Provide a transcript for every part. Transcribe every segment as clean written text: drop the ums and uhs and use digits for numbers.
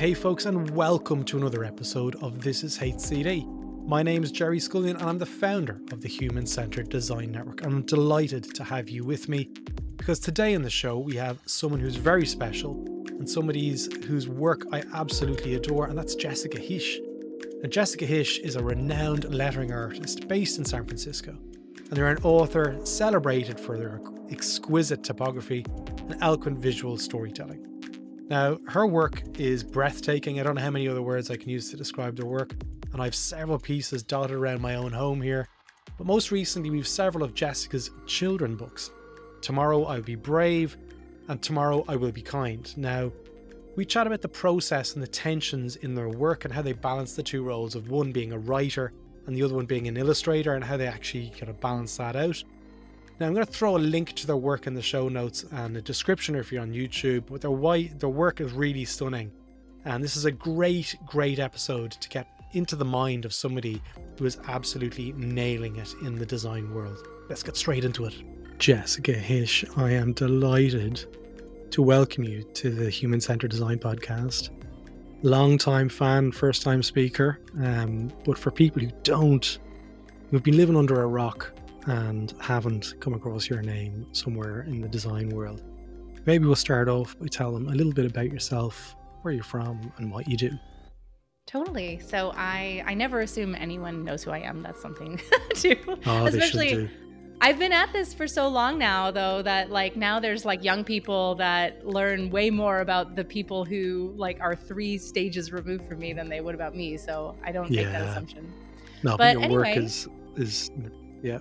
Hey folks, and welcome to another episode of This is HCD. My name is Jerry Scullion and I'm the founder of the Human Centered Design Network. And I'm delighted to have you with me because today on the show we have someone who's very special and somebody whose work I absolutely adore, and that's Jessica Hische. Now, Jessica Hische is a renowned lettering artist based in San Francisco, and they're an author celebrated for their exquisite typography and eloquent visual storytelling. Now, her work is breathtaking. I don't know how many other words I can use to describe their work, and I have several pieces dotted around my own home here. But most recently, we have several of Jessica's children books. Tomorrow I'll Be Brave, and Tomorrow I Will Be Kind. Now, we chat about the process and the tensions in their work and how they balance the two roles of one being a writer and the other one being an illustrator, and how they actually kind of balance that out. Now, I'm going to throw a link to their work in the show notes and a description if you're on YouTube, but their work is really stunning. And this is a great episode to get into the mind of somebody who is absolutely nailing it in the design world. Let's get straight into it. Jessica Hische, I am delighted to welcome you to the Human Centered Design Podcast. Long-time fan, first-time speaker, but for people who've been living under a rock and haven't come across your name somewhere in the design world, maybe we'll start off by telling them a little bit about yourself, where you're from, and what you do. Totally. So I never assume anyone knows who I am. That's something too. Oh, Especially, they should do. I've been at this for so long now, though, that now there's young people that learn way more about the people who are 3 stages removed from me than they would about me. So I don't make that assumption. No, but your work is yeah.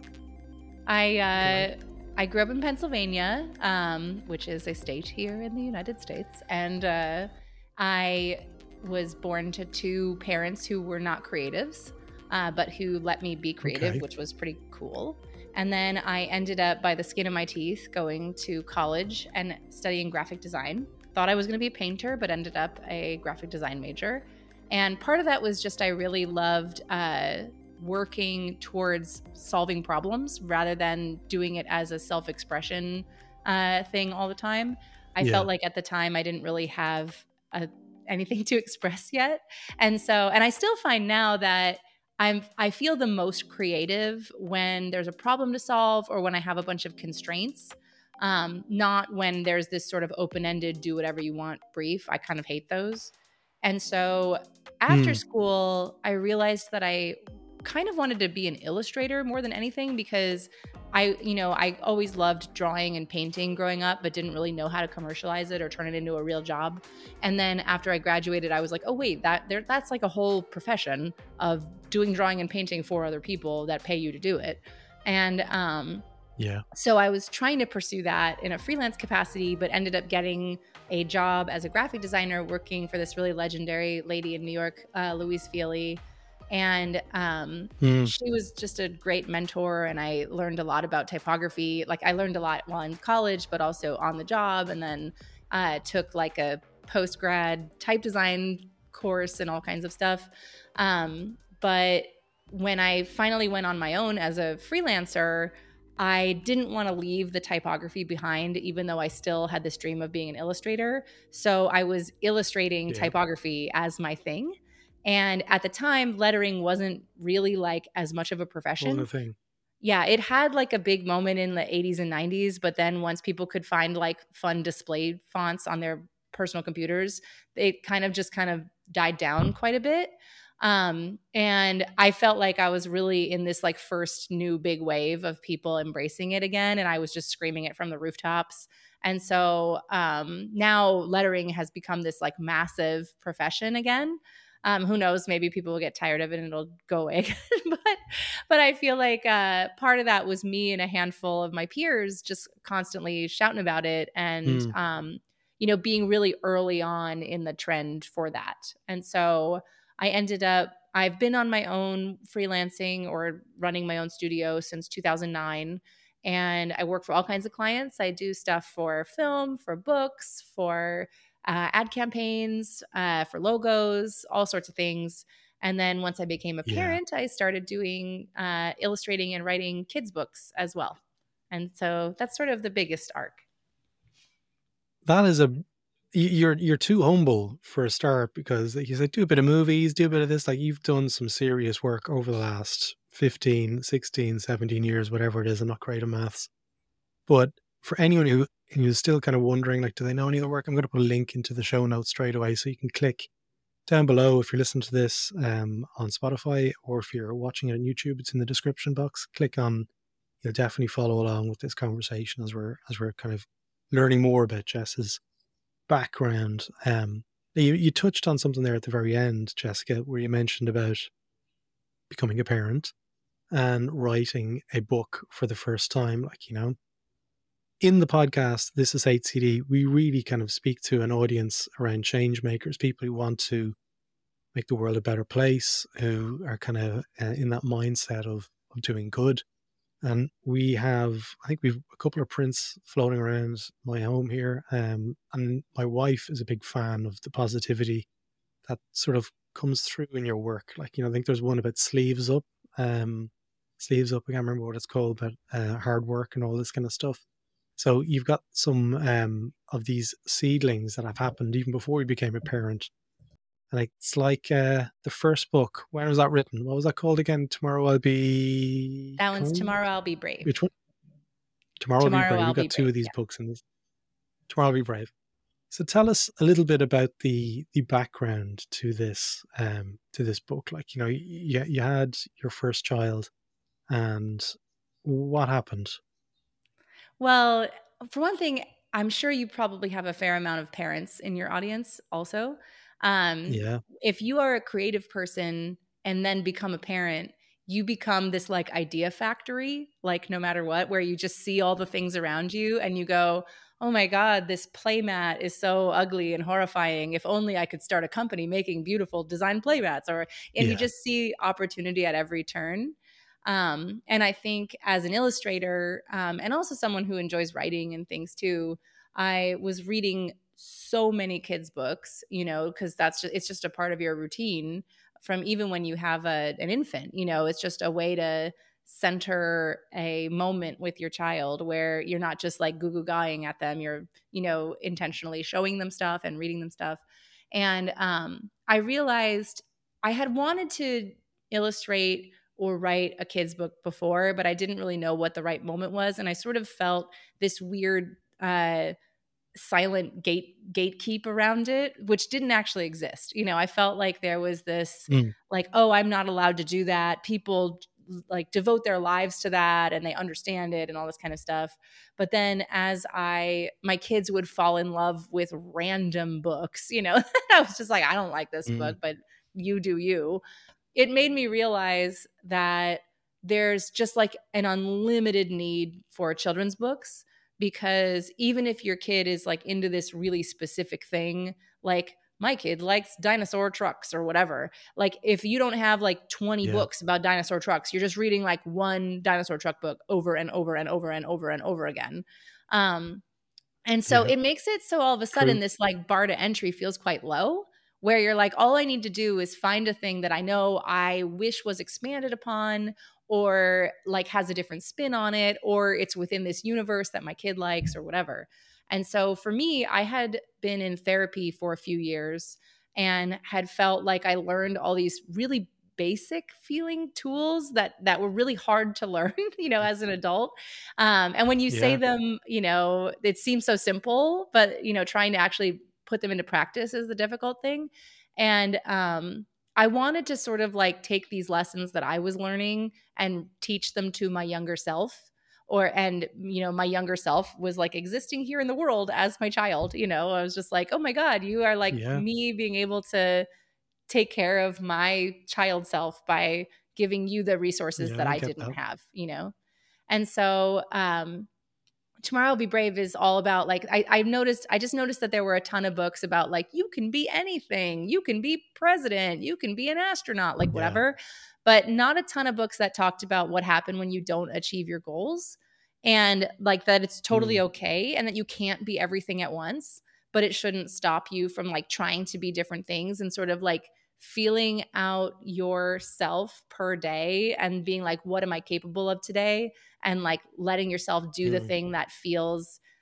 I grew up in Pennsylvania, which is a state here in the United States, and I was born to 2 parents who were not creatives, but who let me be creative, which was pretty cool. And then I ended up, by the skin of my teeth, going to college and studying graphic design. Thought I was going to be a painter, but ended up a graphic design major. And part of that was just I really loved working towards solving problems rather than doing it as a self-expression thing all the time. I felt like at the time I didn't really have anything to express yet. And I still find now that I feel the most creative when there's a problem to solve or when I have a bunch of constraints, not when there's this sort of open-ended do whatever you want brief. I kind of hate those. And so after school, I realized that I kind of wanted to be an illustrator more than anything, because I always loved drawing and painting growing up, but didn't really know how to commercialize it or turn it into a real job. And then after I graduated, I was like, oh wait, that's like a whole profession of doing drawing and painting for other people that pay you to do it. And so I was trying to pursue that in a freelance capacity, but ended up getting a job as a graphic designer working for this really legendary lady in New York, Louise Feely. And she was just a great mentor, and I learned a lot about typography. I learned a lot while in college, but also on the job, and then took a post-grad type design course and all kinds of stuff. But when I finally went on my own as a freelancer, I didn't want to leave the typography behind, even though I still had this dream of being an illustrator. So I was illustrating typography as my thing. And at the time, lettering wasn't really as much of a profession. Yeah, it had a big moment in the 80s and 90s, but then once people could find fun display fonts on their personal computers, it kind of died down quite a bit. And I felt like I was really in this first new big wave of people embracing it again, and I was just screaming it from the rooftops. And so now lettering has become this massive profession again. Who knows? Maybe people will get tired of it and it'll go away again. but I feel like part of that was me and a handful of my peers just constantly shouting about it and, being really early on in the trend for that. And so I've been on my own freelancing or running my own studio since 2009. And I work for all kinds of clients. I do stuff for film, for books, for ad campaigns, for logos, all sorts of things. And then once I became a parent, I started doing illustrating and writing kids' books as well. And so that's sort of the biggest arc. That is you're too humble for a start, because like you said, do a bit of movies, do a bit of this. Like, you've done some serious work over the last 15, 16, 17 years, whatever it is. I'm not great at maths. But for anyone who's still kind of wondering, like, do they know any of the work? I'm going to put a link into the show notes straight away, so you can click down below. If you're listening to this on Spotify, or if you're watching it on YouTube, it's in the description box. Click on. You'll definitely follow along with this conversation as we're kind of learning more about Jess's background. You touched on something there at the very end, Jessica, where you mentioned about becoming a parent and writing a book for the first time. Like, in the podcast, This is HCD, we really kind of speak to an audience around change makers, people who want to make the world a better place, who are kind of in that mindset of doing good. And I think we've a couple of prints floating around my home here. And my wife is a big fan of the positivity that sort of comes through in your work. Like, I think there's one about sleeves up. Sleeves up, I can't remember what it's called, but hard work and all this kind of stuff. So you've got some of these seedlings that have happened even before you became a parent. And it's like the first book. When was that written? What was that called again? Tomorrow I'll be. That one's Tomorrow I'll Be Brave. Which one? Tomorrow I'll Be Brave. We've got two of these yeah. books in this. Tomorrow I'll Be Brave. So tell us a little bit about the background to this book. Like, you had your first child, and what happened? Well, for one thing, I'm sure you probably have a fair amount of parents in your audience also. Yeah. If you are a creative person and then become a parent, you become this like idea factory, like no matter what, where you just see all the things around you and you go, oh my God, this playmat is so ugly and horrifying. If only I could start a company making beautiful design playmats. You just see opportunity at every turn. And I think as an illustrator, and also someone who enjoys writing and things too, I was reading so many kids' books, because it's just a part of your routine from even when you have an infant. It's just a way to center a moment with your child where you're not just like goo goo guying at them. You're, intentionally showing them stuff and reading them stuff. And I realized I had wanted to illustrate or write a kid's book before, but I didn't really know what the right moment was. And I sort of felt this weird silent gatekeep around it, which didn't actually exist. I felt like there was this like, oh, I'm not allowed to do that. People like devote their lives to that and they understand it and all this kind of stuff. But then as my kids would fall in love with random books, I was just like, I don't like this book, but you do you. It made me realize that there's just like an unlimited need for children's books, because even if your kid is like into this really specific thing, like my kid likes dinosaur trucks or whatever, like if you don't have like 20 books about dinosaur trucks, you're just reading like one dinosaur truck book over and over and over and over and over again. And so it makes it so all of a sudden this like bar to entry feels quite low, where you're like, all I need to do is find a thing that I know I wish was expanded upon, or like has a different spin on it, or it's within this universe that my kid likes or whatever. And so for me, I had been in therapy for a few years and had felt like I learned all these really basic feeling tools that were really hard to learn, as an adult. And when you say them, it seems so simple, but, trying to actually put them into practice is the difficult thing. And I wanted to sort of like take these lessons that I was learning and teach them to my younger self. My younger self was like existing here in the world as my child. I was just like, oh my God, you are like me being able to take care of my child self by giving you the resources that I didn't have, And so Tomorrow I'll Be Brave is all about like, I just noticed that there were a ton of books about like, you can be anything, you can be president, you can be an astronaut, like whatever, but not a ton of books that talked about what happened when you don't achieve your goals, and like that it's totally okay and that you can't be everything at once, but it shouldn't stop you from like trying to be different things and sort of like feeling out yourself per day and being like, what am I capable of today? And like letting yourself do the thing that feels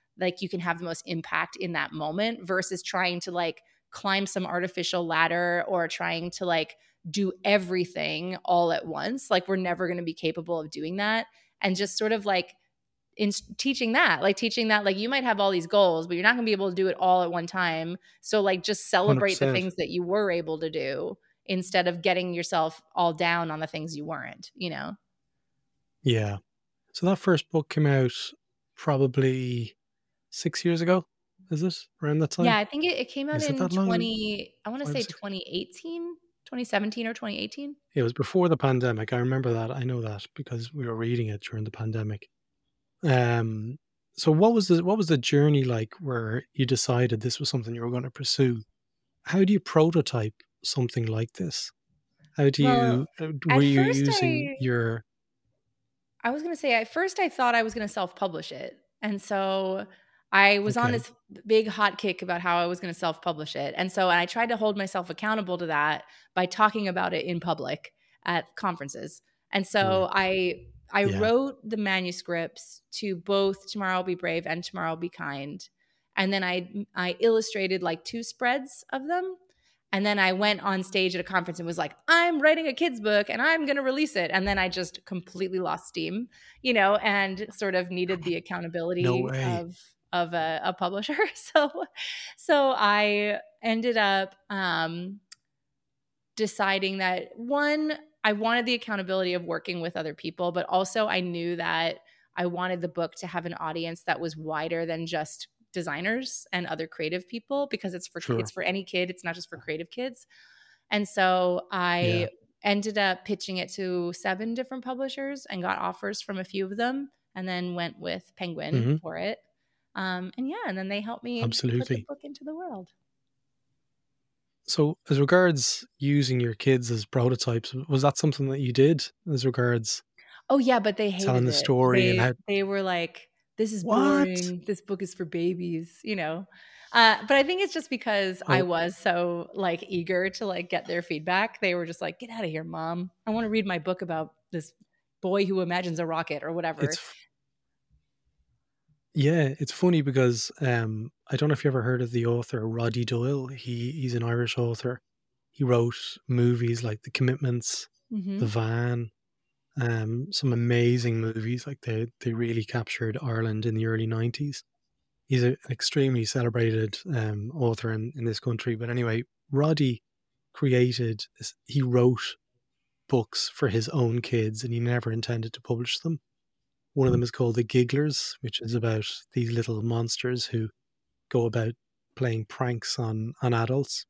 like you can have the most impact in that moment versus trying to like climb some artificial ladder or trying to like do everything all at once. Like we're never going to be capable of doing that. And just sort of like in teaching that like you might have all these goals, but you're not going to be able to do it all at one time. So like just celebrate the 100%. things that you were able to do instead of getting yourself all down on the things you weren't, you know? Yeah. So that first book came out probably 6 years ago. Is it around that Yeah, time? I think it came out Is it in that long? I want to Five or say six? 2018, 2017 or 2018. It was before the pandemic. I remember that. I know that because we were reading it during the pandemic. Um, so what was the journey like where you decided this was something you were going to pursue? How do you prototype something like this? How do Well, you were at you first using your I was going to say, at first I thought I was going to self-publish it. And so I was on okay, this big hot kick about how I was going to self-publish it. And I tried to hold myself accountable to that by talking about it in public at conferences. And mm, so I yeah, wrote the manuscripts to both Tomorrow I'll Be Brave and Tomorrow I'll Be Kind. And then I illustrated like two spreads of them. And then I went on stage at a conference and was like, I'm writing a kid's book and I'm going to release it. And then I just completely lost steam, you know, and sort of needed the no accountability way, of a publisher. So I ended up deciding that one, I wanted the accountability of working with other people, but also I knew that I wanted the book to have an audience that was wider than just designers and other creative people because it's sure, for any kid, it's not just for creative kids. And so yeah, I ended up pitching it to 7 different publishers and got offers from a few of them and then went with Penguin hmm, for it. And yeah, and then they helped me put the absolutely. book into the world. So, as regards using your kids as prototypes, was that something that you did as regards Oh, yeah, but they telling hated the it. story and how? They were like, "This is What? boring. This book is for babies," you know? But I think it's just because I Oh, was so, like, eager to, like, get their feedback. They were just like, "Get out of here, mom. I wanna read my book about this boy who imagines a rocket," or whatever. it's yeah, it's funny because I don't know if you ever heard of the author Roddy Doyle. He's an Irish author. He wrote movies like The Commitments, The Mhm. Van, some amazing movies. Like they really captured Ireland in the early 90s. He's an extremely celebrated author in this country. But anyway, Roddy he wrote books for his own kids and he never intended to publish them. One of them is called The Gigglers, which is about these little monsters who go about playing pranks on adults,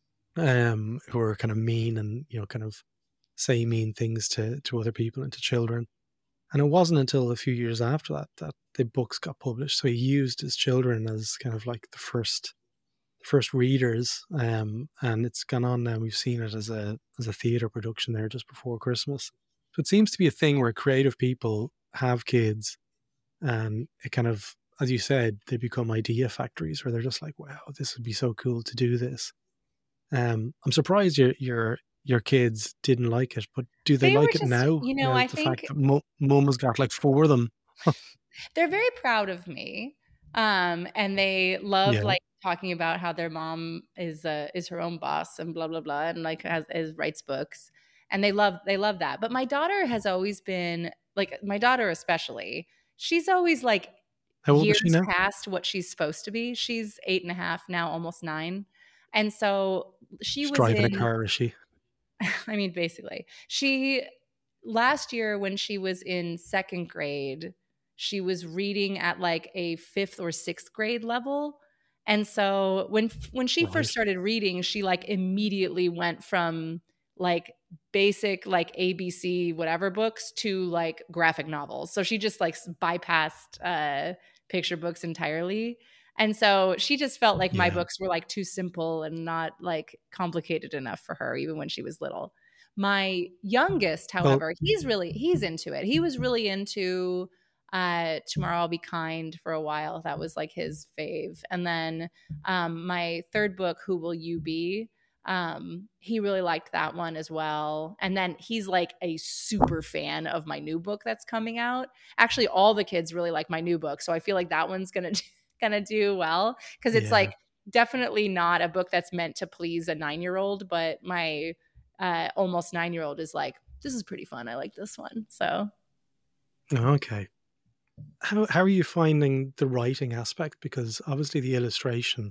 who are kind of mean and kind of say mean things to other people and to children. And it wasn't until a few years after that the books got published. So he used his children as kind of like the first readers, and it's gone on now. We've seen it as a theatre production there just before Christmas. So it seems to be a thing where creative people have kids, and it kind of, as you said, they become idea factories where they're just like, wow, this would be so cool to do this. I'm surprised your kids didn't like it, but do they They were like it just now? you know, Now I the fact think that mum has got like four of them. they're very proud of me. And they love, Yeah. like, talking about how their mom is her own boss and blah, blah, blah, and, like, writes books, and they love that. But my daughter has always been like, my daughter especially, she's always, like, How old is she years now? past what she's supposed to be. She's 8 and a half now, almost 9. And so she She's was driving a in car, is she? I mean, basically. She last year when she was in 2nd grade, she was reading at like a 5th or 6th grade level. And so when she first Right. started reading, she like immediately went from like basic like ABC whatever books to like graphic novels. So she just like bypassed picture books entirely. And so she just felt like my Yeah. books were like too simple and not like complicated enough for her, even when she was little. My youngest, Well, however, he's into it. He was really into Tomorrow I'll Be Kind for a while. That was like his fave. And then my third book, Who Will You Be? He really liked that one as well. And then he's like a super fan of my new book that's coming out. Actually, all the kids really like my new book. So I feel like that one's gonna gonna do well, because it's Yeah. like definitely not a book that's meant to please a 9-year-old, but my almost 9-year-old is like, this is pretty fun. I like this one. So Okay. How are you finding the writing aspect? Because obviously the illustration.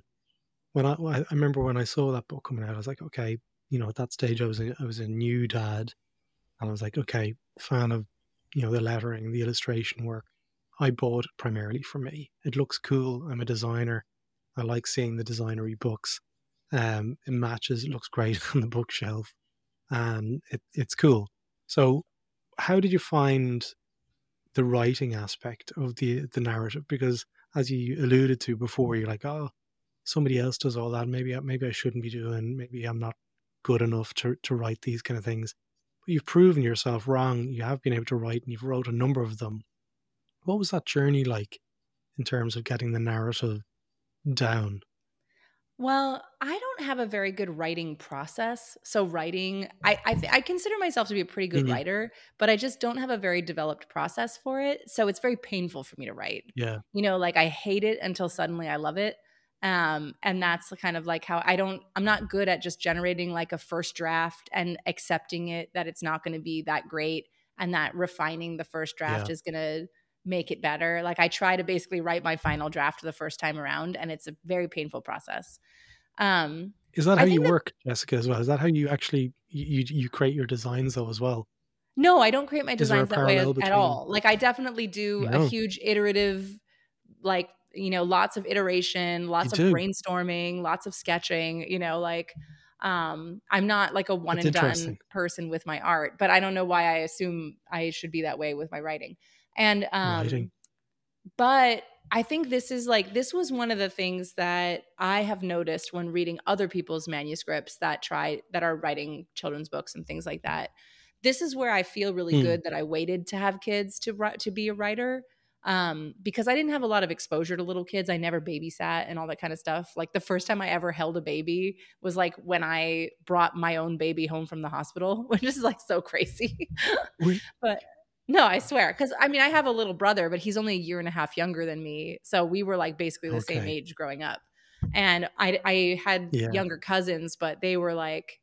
I remember when I saw that book coming out, I was like, okay, at that stage I was a new dad, and I was like, okay, fan of the lettering, the illustration work. I bought it primarily for me. It looks cool. I'm a designer. I like seeing the designery books. It matches. It looks great on the bookshelf, and it's cool. So, how did you find the writing aspect of the narrative? Because as you alluded to before, you're like, oh, somebody else does all that. Maybe I shouldn't be doing. Maybe I'm not good enough to write these kind of things. But you've proven yourself wrong. You have been able to write, and you've wrote a number of them. What was that journey like in terms of getting the narrative down? well, I don't have a very good writing process. So writing, I consider myself to be a pretty good Mhm. writer, but I just don't have a very developed process for it. So it's very painful for me to write. Yeah, Like I hate it until suddenly I love it. And that's kind of like how I'm not good at just generating like a first draft and accepting it that it's not going to be that great, and that refining the first draft yeah. is going to make it better. Like I try to basically write my final draft the first time around, and it's a very painful process. Um, Is that how I you think that work, Jessica, as well? Is that how you actually you create your designs though as well? no, I don't create my Is there a designs that way parallel at between? all. Like I definitely do a No, huge iterative, like, lots of iteration, you lots of do. brainstorming, lots of sketching, like I'm not like a one That's and done interesting. person with my art, but I don't know why I assume I should be that way with my writing. And Writing. but I think this was one of the things that I have noticed when reading other people's manuscripts that are writing children's books and things like that. This is where I feel really Hmm. good that I waited to have kids to be a writer, because I didn't have a lot of exposure to little kids. I never babysat and all that kind of stuff. Like the first time I ever held a baby was like when I brought my own baby home from the hospital, which is like so crazy. Wait. But no, I swear. Because I mean, I have a little brother, but he's only a year and a half younger than me. So we were like basically the same Okay. age growing up. And I had Yeah. younger cousins, but they were like,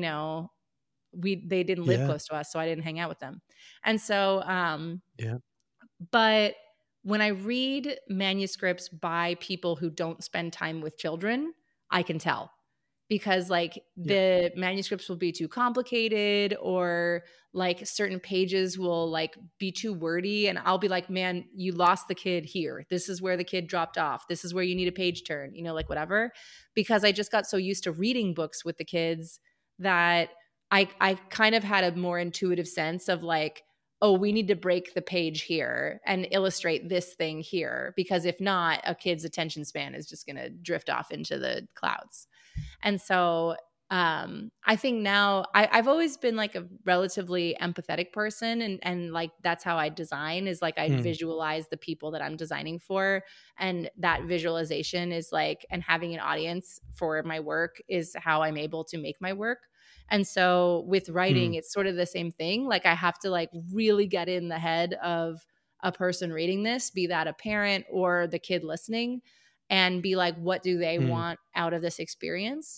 they didn't live Yeah. close to us, so I didn't hang out with them. And so, Yeah. but when I read manuscripts by people who don't spend time with children, I can tell, because like Yeah. the manuscripts will be too complicated, or like certain pages will like be too wordy, and I'll be like, man, you lost the kid here. This is where the kid dropped off. This is where you need a page turn, like whatever, because I just got so used to reading books with the kids that I kind of had a more intuitive sense of like, oh, we need to break the page here and illustrate this thing here, because if not, a kid's attention span is just going to drift off into the clouds. And so I think now I've always been like a relatively empathetic person, and like that's how I design, is like I Hmm. visualize the people that I'm designing for, and that visualization is like, and having an audience for my work is how I'm able to make my work. And so with Hmm. writing, it's sort of the same thing. Like I have to like really get in the head of a person reading this, be that a parent or the kid listening, and be like, what do they Hmm. want out of this experience?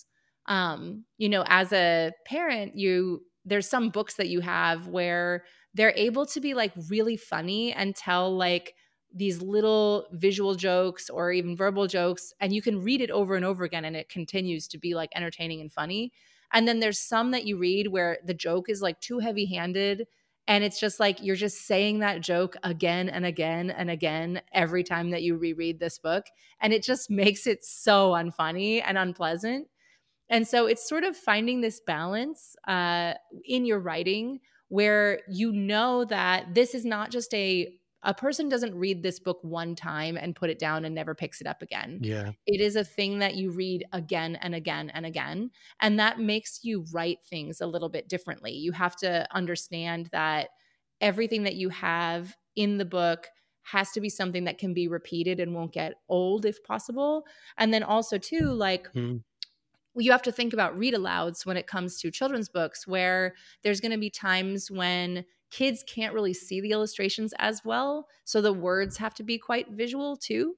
As a parent, there's some books that you have where they're able to be like really funny and tell like these little visual jokes or even verbal jokes, and you can read it over and over again and it continues to be like entertaining and funny. And then there's some that you read where the joke is like too heavy-handed, and it's just like you're just saying that joke again and again and again every time that you reread this book, and it just makes it so unfunny and unpleasant. And so it's sort of finding this balance in your writing, where you know that this is not just a person doesn't read this book one time and put it down and never picks it up again. Yeah. It is a thing that you read again and again and again. And that makes you write things a little bit differently. You have to understand that everything that you have in the book has to be something that can be repeated and won't get old if possible. And then also, too, like, Hmm. you have to think about read alouds when it comes to children's books, where there's going to be times when kids can't really see the illustrations as well. So the words have to be quite visual too.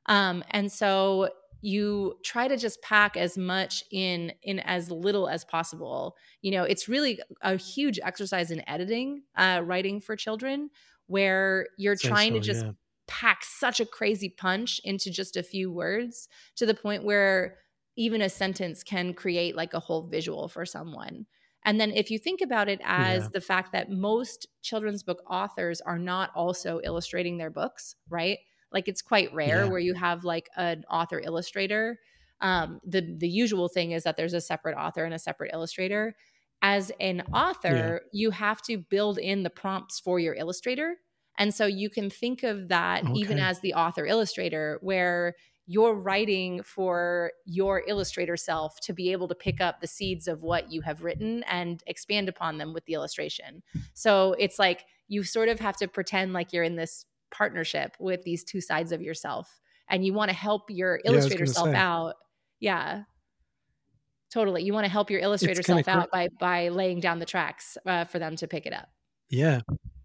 And so you try to just pack as much in as little as possible. It's really a huge exercise in editing, writing for children, where you're I'd say trying to so, just yeah. pack such a crazy punch into just a few words, to the point where even a sentence can create like a whole visual for someone. And then if you think about it Yeah. as the fact that most children's book authors are not also illustrating their books, right? Like, it's quite rare Yeah. where you have like an author illustrator. The usual thing is that there's a separate author and a separate illustrator. As an Yeah. author, you have to build in the prompts for your illustrator. And so you can think of that even Okay. as the author illustrator, where you're writing for your illustrator self to be able to pick up the seeds of what you have written and expand upon them with the illustration. So it's like you sort of have to pretend like you're in this partnership with these two sides of yourself, and you want to help your Yeah, I was illustrator gonna self say. out. Yeah, totally. You want to help your It's illustrator kinda self great. out by laying down the tracks for them to pick it up. Yeah.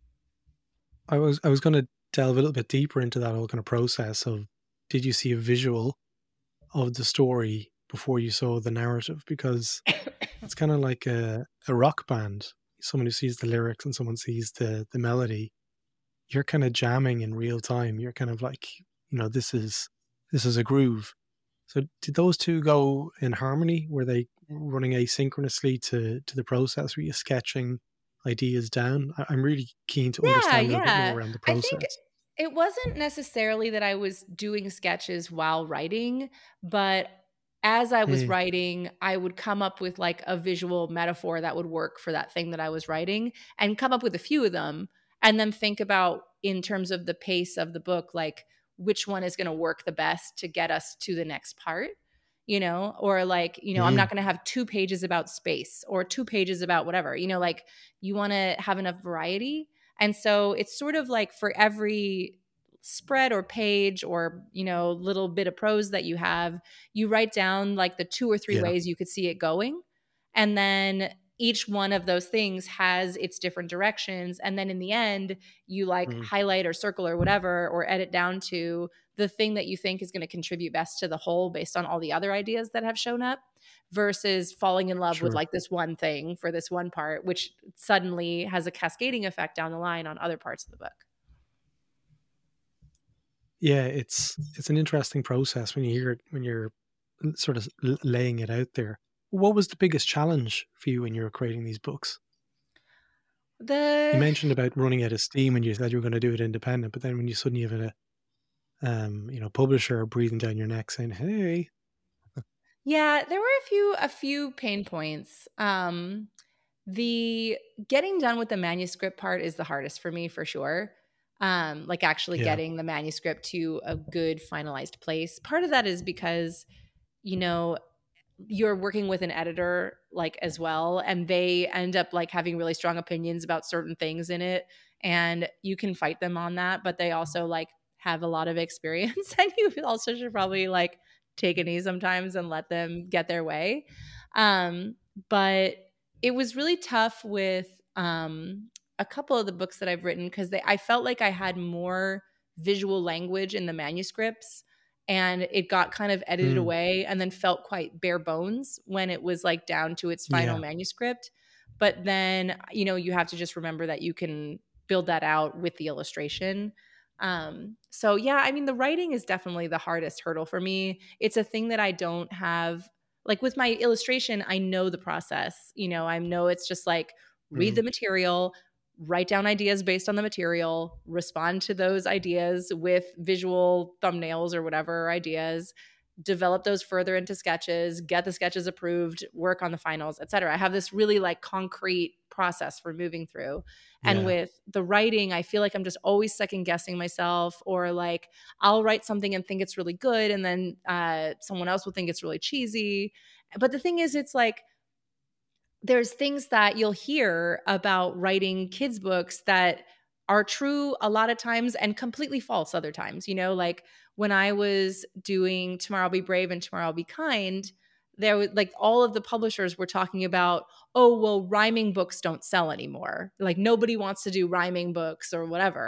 I was gonna delve a little bit deeper into that whole kind of process of, did you see a visual of the story before you saw the narrative? Because it's kinda like a rock band. Someone who sees the lyrics and someone sees the melody, you're kinda jamming in real time. You're kind of like, this is a groove. So did those 2 go in harmony? Were they running asynchronously to the process? Were you sketching ideas down? I'm really keen to Yeah, understand a little bit more yeah. around the I think process. it wasn't necessarily that I was doing sketches while writing, but as I was Mm, writing, I would come up with like a visual metaphor that would work for that thing that I was writing, and come up with a few of them, and then think about, in terms of the pace of the book, like which one is going to work the best to get us to the next part. Or like, I'm not mm, going to have 2 pages about space or 2 pages about whatever, like you want to have enough variety. And so it's sort of like for every spread or page or, little bit of prose that you have, you write down like the 2 or 3 yeah, ways you could see it going. And then each one of those things has its different directions. And then in the end, you like mm, highlight or circle or whatever, or edit down to the thing that you think is going to contribute best to the whole based on all the other ideas that have shown up, versus falling in love with sure. like this one thing for this one part, which suddenly has a cascading effect down the line on other parts of the book. Yeah, it's an interesting process when you hear it, when you're sort of laying it out there. What was the biggest challenge for you when you were creating these books? You The mentioned about running out of steam when you said you were gonna do it independent, but then when you suddenly have a, publisher breathing down your neck saying, "Hey." Yeah, there were a few pain points. The getting done with the manuscript part is the hardest for me for sure. Like actually Yeah. getting the manuscript to a good finalized place. Part of that is because, you know, you're working with an editor like as well, and they end up like having really strong opinions about certain things in it, and you can fight them on that, but they also like have a lot of experience and you also should probably like take a knee sometimes and let them get their way. But it was really tough with a couple of the books that I've written, because I felt like I had more visual language in the manuscripts, and it got kind of edited Mm, away and then felt quite bare bones when it was like down to its final yeah. manuscript. But then, you have to just remember that you can build that out with the illustration. So yeah, I mean, the writing is definitely the hardest hurdle for me. It's a thing that I don't have. Like with my illustration, I know the process. I know it's just like read Mm, the material, write down ideas based on the material, respond to those ideas with visual thumbnails or whatever ideas, develop those further into sketches, get the sketches approved, work on the finals, etc. I have this really like concrete process for moving through. And yeah. with the writing, I feel like I'm just always second guessing myself, or like I'll write something and think it's really good, and then someone else will think it's really cheesy. But the thing is, it's like there's things that you'll hear about writing kids books that are true a lot of times and completely false other times. Like when I was doing Tomorrow I'll Be Brave and Tomorrow I'll Be Kind, there was like all of the publishers were talking about, oh, well, rhyming books don't sell anymore, like nobody wants to do rhyming books or whatever.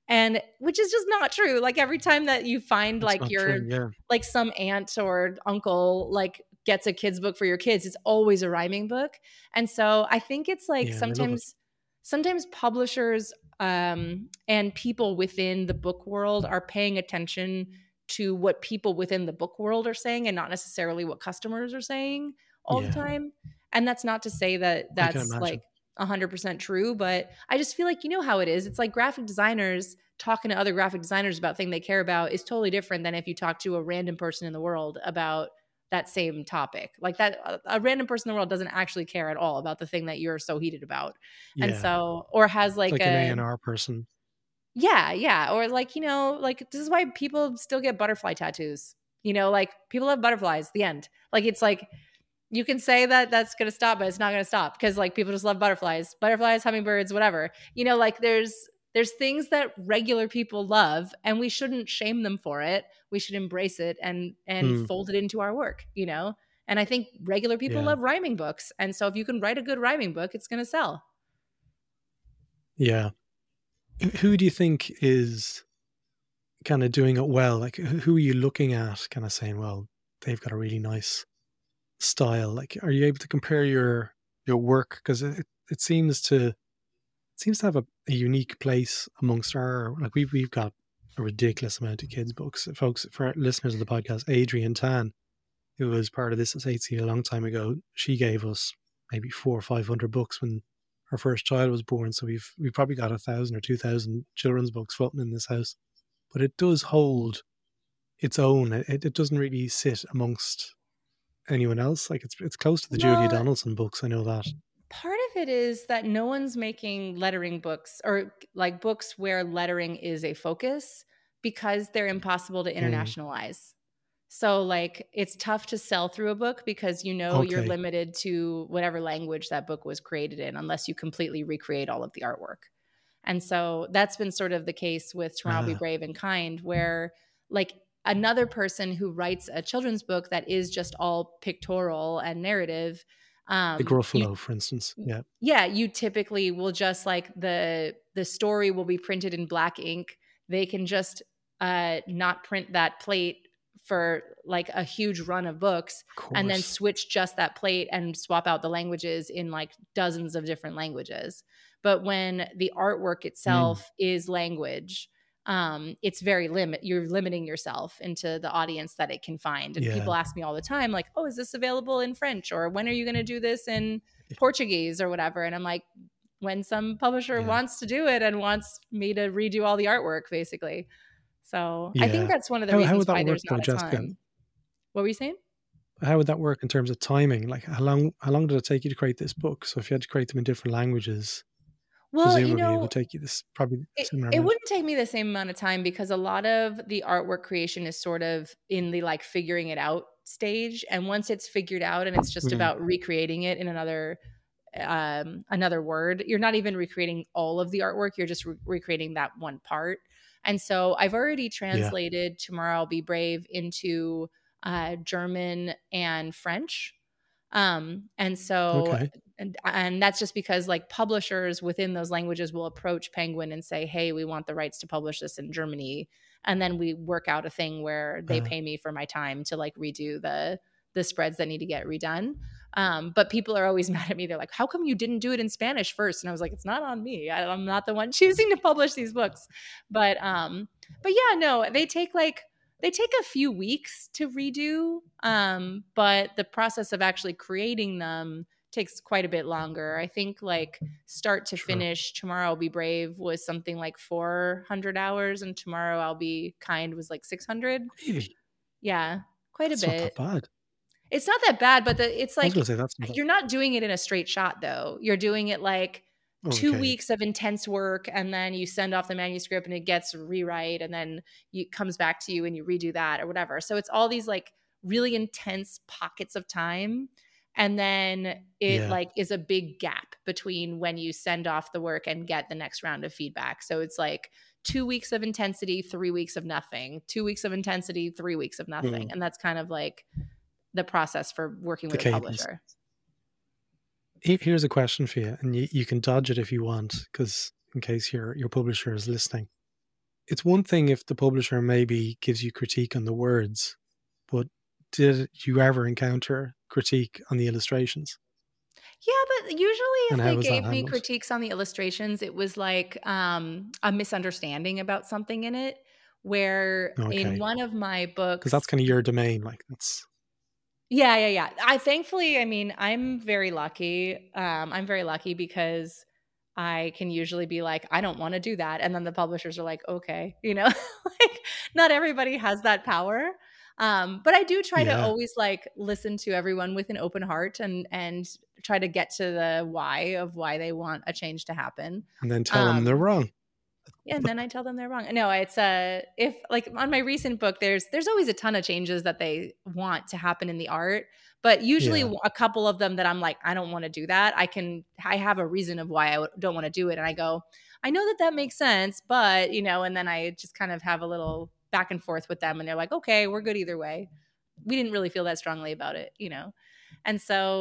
And which is just not true. Like every time that you find It's like not your true. Yeah. like some aunt or uncle like gets a kid's book for your kids, it's always a rhyming book. And so I think it's like Yeah. And they love it. sometimes publishers and people within the book world are paying attention to what people within the book world are saying and not necessarily what customers are saying all the Yeah. time. And that's not to say that I can that's imagine. like 100% true, but I just feel like you know how it is. It's like graphic designers talking to other graphic designers about thing they care about is totally different than if you talk to a random person in the world about that same topic. Like that a random person in the world doesn't actually care at all about the thing that you're so heated about. And Yeah. so or has It's like like an a A&R person. yeah, or like, like this is why people still get butterfly tattoos. Like people have butterflies, the end. Like it's like you can say that that's going to stop, but it's not going to stop because like people just love butterflies, hummingbirds, whatever. Like there's things that regular people love, and we shouldn't shame them for it. We should embrace it and Mm, fold it into our work. And I think regular people yeah. love rhyming books, and so if you can write a good rhyming book, it's going to sell. Yeah. Who do you think is kind of doing it well? Like, who are you looking at kind of saying, well, they've got a really nice style? Like, are you able to compare your work? Because it seems to have a unique place amongst our, like, we've got a ridiculous amount of kids books. Folks, for our listeners of the podcast, Adrian Tan, who was part of this at HC a long time ago, she gave us maybe 400 or 500 books when her first child was born. So we've probably got 1,000 or 2,000 children's books floating in this house. But it does hold its own. It doesn't really sit amongst anyone else. Like it's close to the Julia Well, Donaldson books. I know that. part of it is that no one's making lettering books or like books where lettering is a focus because they're impossible to Mm, internationalize. So like it's tough to sell through a book because you're okay. limited to whatever language that book was created in unless you completely recreate all of the artwork. And so that's been sort of the case with Tomorrow I'll Be Ah, Brave and Kind, where like another person who writes a children's book that is just all pictorial and narrative, the you Gruffalo, for instance. Yeah. yeah, you typically will just like the story will be printed in black ink. They can just not print that plate for like a huge run of books Of and then course. switch just that plate and swap out the languages in like dozens of different languages. But when the artwork Mm, itself is language, it's very you're limiting yourself into the audience that it can find. And yeah. people ask me all the time, like, oh, is this available in French? Or when are you going to do this in Portuguese or whatever? And I'm like, when some publisher Yeah. wants to do it and wants me to redo all the artwork, basically. So I think Yeah. that's one of the How reasons would that why work there's though, not a Jessica? ton. What were you saying? How would that work in terms of timing? Like how long did it take you to create this book? So if you had to create them in different languages, Well, presumably it would take you this probably a similar it amount. wouldn't take me the same amount of time because a lot of the artwork creation is sort of in the like figuring it out stage. And once it's figured out and it's just Mm, about recreating it in another word, you're not even recreating all of the artwork, you're just recreating that one part. And so I've already yeah. translated Tomorrow I'll Be Brave into German and French. And so Okay. and that's just because like publishers within those languages will approach Penguin and say, hey, we want the rights to publish this in Germany. And then we work out a thing where they Uh, pay me for my time to like redo the spreads that need to get redone. But people are always mad at me. They're like, how come you didn't do it in Spanish first? And I was like, it's not on me. I'm not the one choosing to publish these books. But yeah, no, they take a few weeks to redo, but the process of actually creating them takes quite a bit longer. I think like start to sure. finish, Tomorrow I'll Be Brave was something like 400 hours, and Tomorrow I'll Be Kind was like 600. Really? Yeah, quite a That's not that bit. bad. It's not that bad, but it's I was like gonna say that's not you're not doing it in a straight shot though. You're doing it like that. 2 Okay. weeks of intense work, and then you send off the manuscript and it gets rewrite, and then it comes back to you and you redo that or whatever. So it's all these like really intense pockets of time, and then it Yeah. like is a big gap between when you send off the work and get the next round of feedback. So it's like 2 weeks of intensity, 3 weeks of nothing, 2 weeks of intensity, 3 weeks of nothing. Mm, And that's kind of like the process for working the with a cadence. publisher. Here's a question for you, and you can dodge it if you want, because in case your publisher is listening. it's one thing if the publisher maybe gives you critique on the words, but did you ever encounter critique on the illustrations? Yeah, but usually And if how they was that gave me handled? critiques on the illustrations, it was like a misunderstanding about something in it. Where in Okay. one of my Because that's books, kind of your domain. Like that's, yeah. I thankfully, I mean, I'm very lucky. I'm very lucky because I can usually be like, I don't want to do that. And then the publishers are like, okay, like not everybody has that power. But I do try to yeah. always like listen to everyone with an open heart and try to get to the why of why they want a change to happen. And then tell them they're Um, wrong. yeah, and then I tell them they're wrong. No, it's if like on my recent book, there's always a ton of changes that they want to happen in the art, but usually Yeah. a couple of them that I'm like, I don't want to do that. I have a reason of why I don't want to do it, and I go, I know that makes sense, but and then I just kind of have a little back and forth with them, and they're like, okay, we're good either way. We didn't really feel that strongly about it. And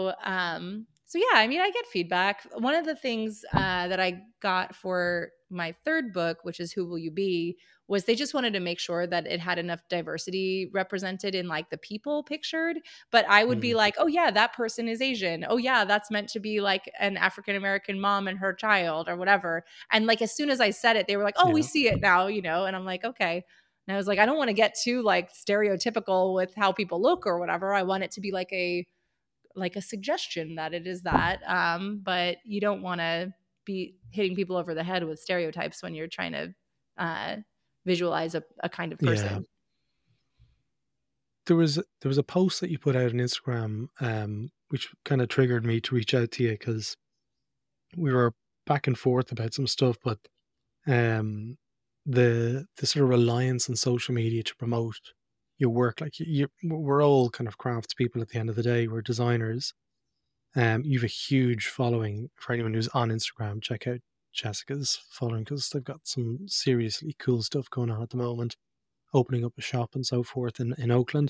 so yeah, I mean, I get feedback. One of the things that I got for my third book, which is Who Will You Be, was they just wanted to make sure that it had enough diversity represented in like the people pictured. But I would be Mm. like, oh yeah, that person is Asian. Oh yeah, that's meant to be like an African American mom and her child or whatever. And like as soon as I said it, they were like, oh, we Yeah. see it now. And I'm like, okay. And I was like, I don't want to get too like stereotypical with how people look or whatever. I want it to be like a suggestion that it is that. But you don't want to be hitting people over the head with stereotypes when you're trying to uh, visualize a kind of Yeah. person. There was a post that you put out on Instagram, which kind of triggered me to reach out to you because we were back and forth about some stuff, but um, the sort of reliance on social media to promote your work, like we're all kind of craftspeople at the end of the day. We're designers. You've a huge following. For anyone who's on Instagram, check out Jessica's following because they've got some seriously cool stuff going on at the moment, opening up a shop and so forth in Oakland.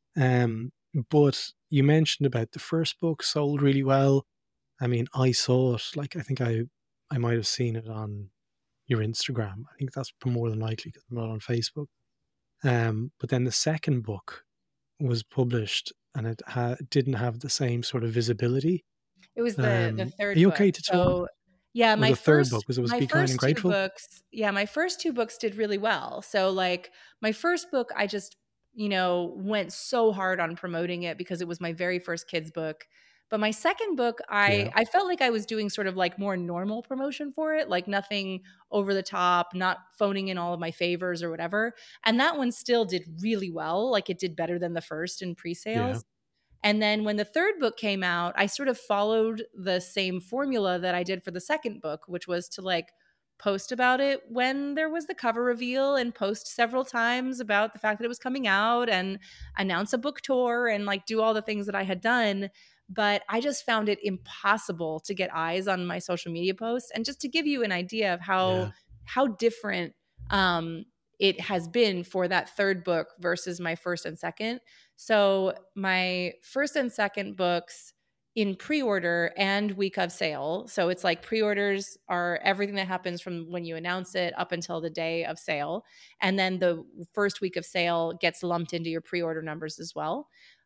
But you mentioned about the first book sold really well. I mean, I saw it. Like, I think I might have seen it on your Instagram. I think that's more than likely because I'm not on Facebook. But then the second book was published and it didn't have the same sort of visibility. It was the Are third you book. okay to talk? So yeah, Or the third book was my Be Kind and first two Grateful? books, yeah, my first two books did really well. So like my first book, I just, went so hard on promoting it because it was my very first kids book. But my second book, Yeah, I felt like I was doing sort of like more normal promotion for it, like nothing over the top, not phoning in all of my favors or whatever. And that one still did really well. Like it did better than the first in yeah, pre-sales. And then when the third book came out, I sort of followed the same formula that I did for the second book, which was to like post about it when there was the cover reveal and post several times about the fact that it was coming out and announce a book tour and like do all the things that I had done. But I just found it impossible to get eyes on my social media posts. And just to give you an idea of yeah. how different it has been for that third book versus my first and second. So my first and second books in pre-order and week of sale. So it's like pre-orders are everything that happens from when you announce it up until the day of sale. And then the first week of sale gets lumped into your pre-order numbers as well.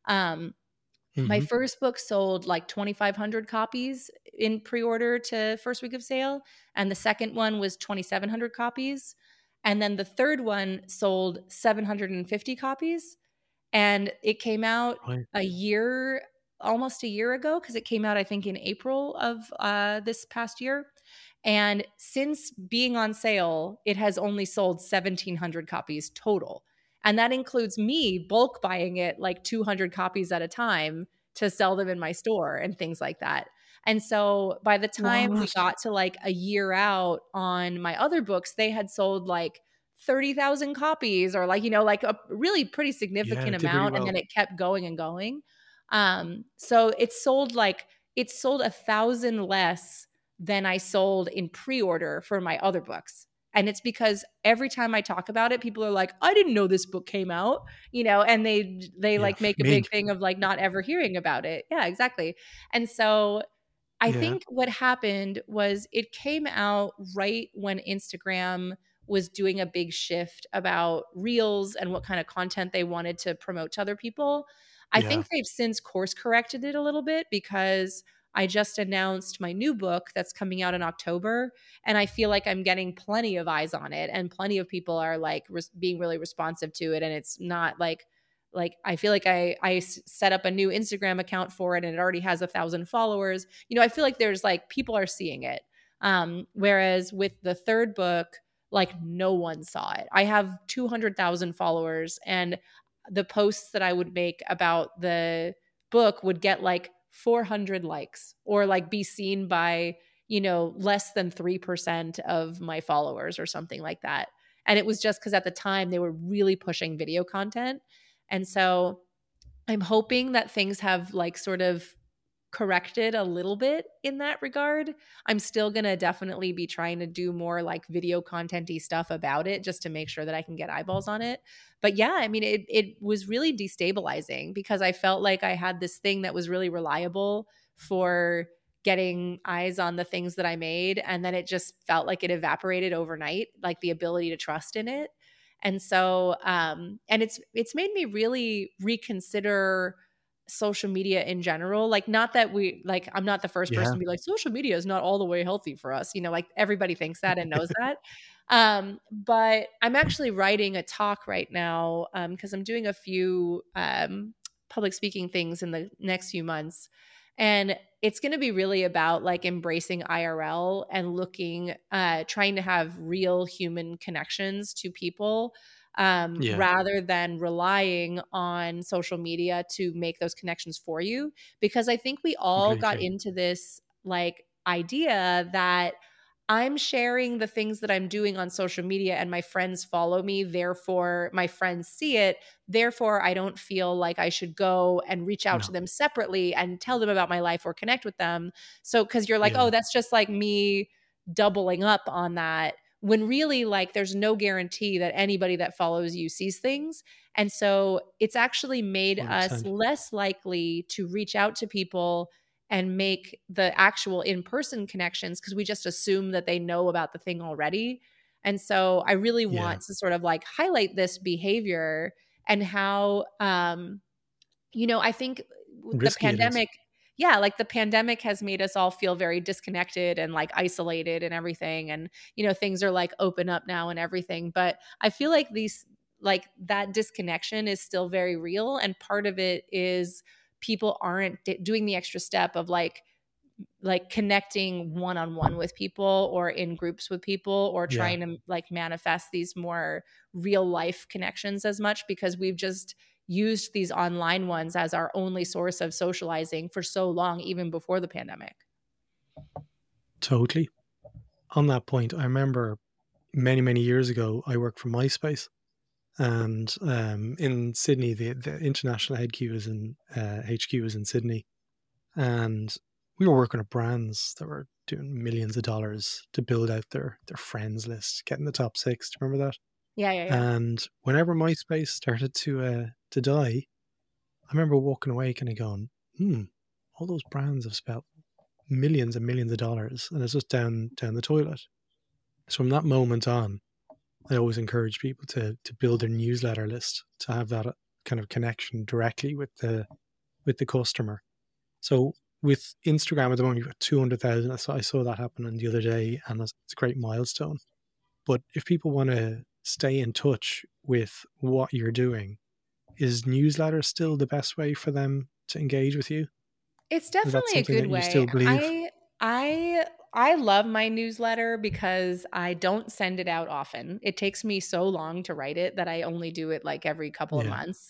My Hmm. first book sold like 2,500 copies in pre-order to first week of sale, and the second one was 2,700 copies. And then the third one sold 750 copies, and it came out Right. almost a year ago, because it came out, I think, in April of this past year. And since being on sale, it has only sold 1,700 copies total. And that includes me bulk buying it like 200 copies at a time to sell them in my store and things like that. And so by the time we What? got to like a year out on my other books, they had sold like 30,000 copies, or like, like a really pretty Yeah, significant it did really amount. And then well. it kept going and going. So it sold 1,000 less than I sold in pre-order for my other books. And it's because every time I talk about it, people are like, I didn't know this book came out, and they Yeah, like make a me. big thing of like not ever hearing about it. Yeah, exactly. And so I Yeah, think what happened was it came out right when Instagram was doing a big shift about reels and what kind of content they wanted to promote to other people. I Yeah. think they've since course corrected it a little bit because I just announced my new book that's coming out in October, and I feel like I'm getting plenty of eyes on it, and plenty of people are like being really responsive to it, and it's not like I feel like I set up a new Instagram account for it and it already has 1,000 followers. I feel like there's like people are seeing it. Whereas with the third book, like no one saw it. I have 200,000 followers, and the posts that I would make about the book would get like 400 likes or like be seen by, less than 3% of my followers or something like that. And it was just because at the time they were really pushing video content. And so I'm hoping that things have like sort of corrected a little bit in that regard. I'm still going to definitely be trying to do more like video content-y stuff about it just to make sure that I can get eyeballs on it. But yeah, I mean, it was really destabilizing because I felt like I had this thing that was really reliable for getting eyes on the things that I made. And then it just felt like it evaporated overnight, like the ability to trust in it. And so, and it's made me really reconsider social media in general. Like, not that I'm not the first person Yeah. to be like, social media is not all the way healthy for us. Like everybody thinks that and knows that. But I'm actually writing a talk right now because I'm doing a few public speaking things in the next few months. And it's going to be really about like embracing IRL and trying to have real human connections to people Yeah. rather than relying on social media to make those connections for you. Because I think we all got Completely. into this like idea that I'm sharing the things that I'm doing on social media and my friends follow me. Therefore, my friends see it. Therefore, I don't feel like I should go and reach out to No. them separately and tell them about my life or connect with them. So, because you're like, Yeah. oh, that's just like me doubling up on that. When really, like, there's no guarantee that anybody that follows you sees things. And so it's actually made us 100%. less likely to reach out to people and make the actual in-person connections because we just assume that they know about the thing already. And so I really Yeah. want to sort of like highlight this behavior and how I think the Risky it is. pandemic, yeah, like the pandemic has made us all feel very disconnected and like isolated and everything. And, things are like open up now and everything. But I feel like like that disconnection is still very real. And part of it is people aren't doing the extra step of like connecting one-on-one with people or in groups with people or Yeah. trying to like manifest these more real life connections as much because we've just used these online ones as our only source of socializing for so long, even before the pandemic. Totally. On that point, I remember many, many years ago, I worked for MySpace. And in Sydney, the international HQ was in Sydney. And we were working with brands that were doing millions of dollars to build out their friends list, getting the top six. Do you remember that? Yeah, yeah, yeah. And whenever MySpace started to die, I remember walking away kind of going, all those brands have spent millions and millions of dollars, and it's just down the toilet. So from that moment on, I always encourage people to build their newsletter list, to have that kind of connection directly with the customer. So with Instagram at the moment, you've got 200,000. I saw that happening the other day, and it's a great milestone. But if people want to stay in touch with what you're doing, is newsletter still the best way for them to engage with you? It's Is that definitely a something good that you way. still believe? I love my newsletter because I don't send it out often. It takes me so long to write it that I only do it like every couple of Yeah. months.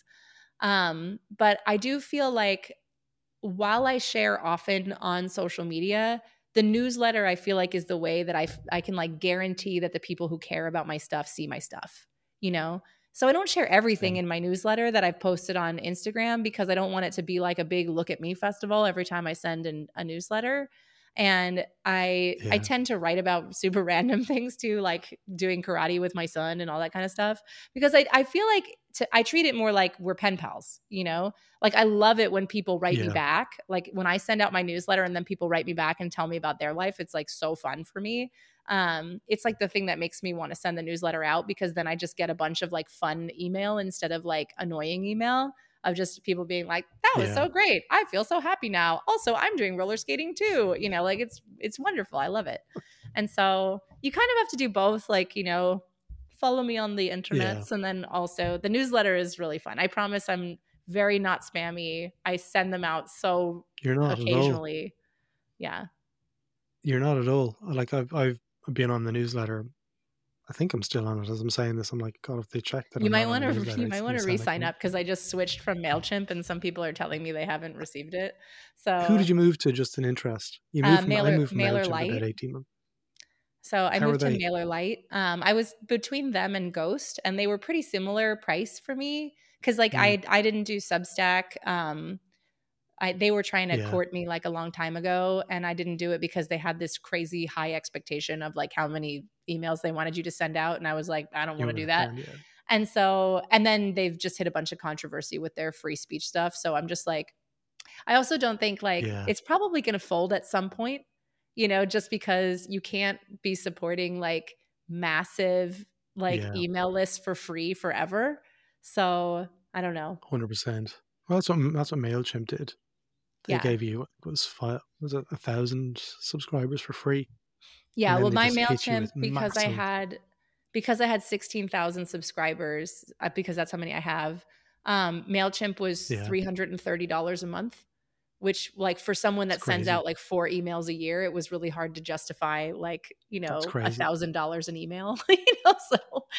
But I do feel like while I share often on social media, the newsletter I feel like is the way that I can like guarantee that the people who care about my stuff see my stuff, you know? So I don't share everything Same. in my newsletter that I've posted on Instagram because I don't want it to be like a big look at me festival every time I send a newsletter. And I Yeah. tend to write about super random things too, like doing karate with my son and all that kind of stuff, because I feel like I treat it more like we're pen pals, you know? Like I love it when people write me Yeah. back. Like when I send out my newsletter and then people write me back and tell me about their life, it's like so fun for me. It's like the thing that makes me want to send the newsletter out, because then I just get a bunch of like fun email instead of like annoying email of just people being like, that was Yeah. so great. I feel so happy now. Also, I'm doing roller skating too. You know, like it's wonderful. I love it. And so you kind of have to do both, like, you know, follow me on the Yeah. internets, and then also the newsletter is really fun. I promise I'm very not spammy. I send them out so You're not at all. occasionally. Yeah. You're not at all. Like I've been on the newsletter. I think I'm still on it as I'm saying this. I'm like, God, if they check that You I'm might not on want the to newsletter, you it's might going want to to sound like re-sign up, because I just switched from MailChimp and some people are telling me they haven't received it. who did So you move to? Just an interest. I moved from Mailer MailChimp about Lite. 18 months. So I How are moved to they? MailerLite. I was between them and Ghost, and they were pretty similar price for me, because like Mm, I didn't do Substack. They were trying to yeah. court me like a long time ago, and I didn't do it because they had this crazy high expectation of like how many emails they wanted you to send out, and I was like, I don't You want were to do like, that. grand, yeah. And so, and then they've just hit a bunch of controversy with their free speech stuff. So I'm just like, I also don't think like Yeah. it's probably going to fold at some point, you know, just because you can't be supporting like massive like Yeah. email lists for free forever. So I don't know. 100%. Well, that's what MailChimp did. They Yeah. gave you was it 1,000 subscribers for free, and Yeah. then Well, they my just hit you MailChimp, with massive. because I had 16,000 subscribers, because that's how many I have. MailChimp was Yeah, $330 a month, which like for someone it's that sends crazy. out like 4 emails a year, it was really hard to justify like, you That's know, crazy. $1,000 an email, you know, so,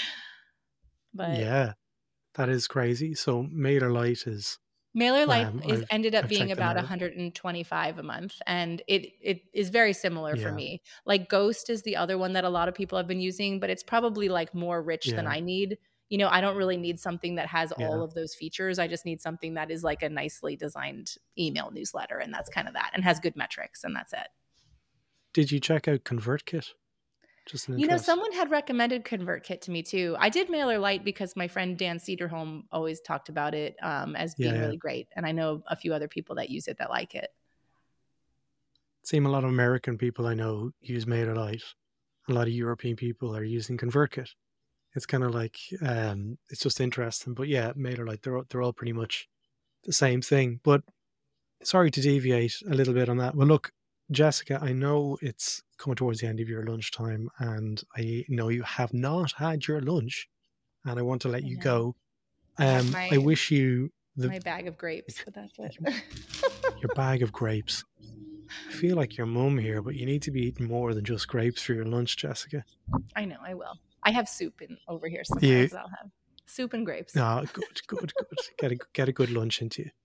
but Yeah, that is crazy. So MailerLite is MailerLite is I've ended up I've being checked them about out. 125 a month, and it is very similar for Yeah, me. Like Ghost is the other one that a lot of people have been using, but it's probably like more rich than yeah, I need. You know, I don't really need something that has all yeah. of those features. I just need something that is like a nicely designed email newsletter, and that's kind of that, and has good metrics, and that's it. Did you check out ConvertKit? Just an You know, interest. someone had recommended ConvertKit to me too. I did MailerLite because my friend Dan Cedarholm always talked about it as Yeah, being yeah. really great, and I know a few other people that use it that like it. Seem a lot of American people I know use MailerLite. A lot of European people are using ConvertKit. It's kind of like it's just interesting. But yeah, MailerLite, they're all pretty much the same thing. But sorry to deviate a little bit on that. Well, look, Jessica, I know it's coming towards the end of your lunchtime, and I know you have not had your lunch, and I want to let I you know. go. I have I wish you my bag of grapes, but that's it. your bag of grapes. I feel like your mum here, but you need to be eating more than just grapes for your lunch, Jessica. I know, I will. I have soup over here You, sometimes. I'll have soup and grapes. good. Get a good lunch into you.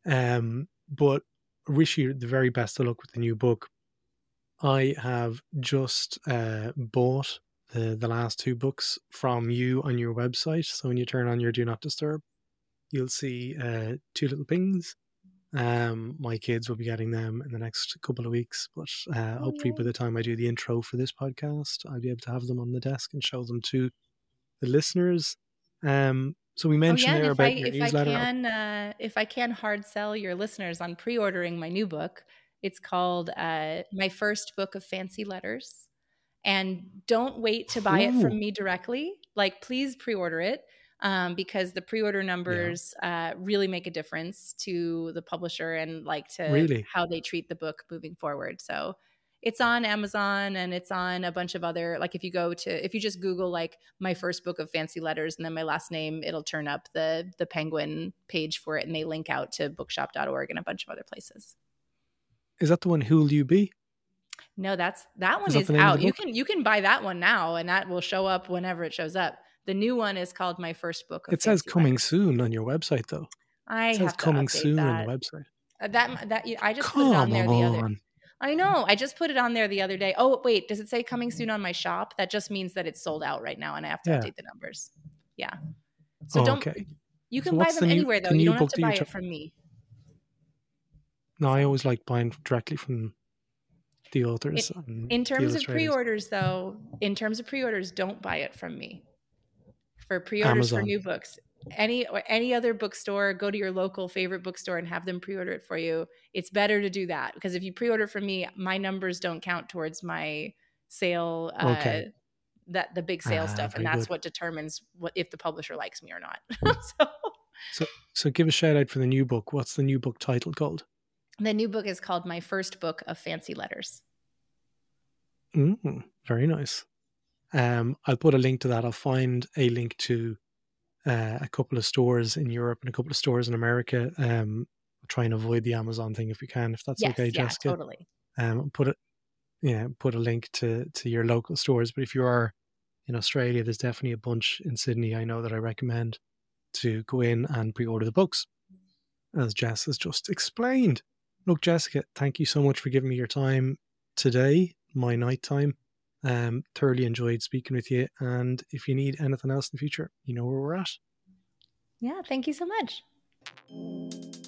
But I wish you the very best of luck with the new book. I have just bought the last 2 books from you on your website. So when you turn on your Do Not Disturb, you'll see 2 little pings. My kids will be getting them in the next couple of weeks, but hopefully by the time I do the intro for this podcast, I'll be able to have them on the desk and show them to the listeners. So we Oh yeah, mentioned and there about your newsletter. if I can hard sell your listeners on pre-ordering my new book, it's called My First Book of Fancy Letters. And don't wait to buy it Ooh, from me directly. Like, please pre-order it, because the pre-order yeah, numbers really make a difference to the publisher and like to really? how they treat the book moving forward. So it's on Amazon, and it's on a bunch of other, like if you just Google like My First Book of Fancy Letters and then my last name, it'll turn up the Penguin page for it, and they link out to bookshop.org and a bunch of other places. Is that the one? Who'll you be? No, that one Is that is the name of the out. book? You can buy that one now, and that will show up whenever it shows up. The new one is called My First Book of It says Fancy coming Letters. soon on your website, though. I It says have to coming update soon on the that. website. I just put it on Come there the other. on. I know. I just put it on there the other day. Oh wait, does it say coming soon on my shop? That just means that it's sold out right now, and I have to Yeah. update the numbers. Yeah. So Oh, don't. okay. You So can buy what's them anywhere though. the You new don't have book to that you're buy it from me. No, I So always like buying directly from the authors and In the terms of illustrators? pre-orders, though, don't buy it from me. For pre-orders for Amazon. new books, any other bookstore, go to your local favorite bookstore and have them pre-order it for you. It's better to do that, because if you pre-order from me, my numbers don't count towards my sale, Okay. that the big sale stuff, and Very that's good. what determines what if the publisher likes me or not. So give a shout out for the new book. What's the new book title called? The new book is called My First Book of Fancy Letters. Very nice. I'll put a link to that. I'll find a link to a couple of stores in Europe and a couple of stores in America. I'll try and avoid the Amazon thing if we can, if that's okay, Jessica. Totally. Put a link to your local stores. But if you are in Australia, there's definitely a bunch in Sydney, I know, that I recommend to go in and pre-order the books, as Jess has just explained. Look, Jessica, thank you so much for giving me your time today, my night time. Thoroughly enjoyed speaking with you. And if you need anything else in the future, you know where we're at. Yeah, thank you so much.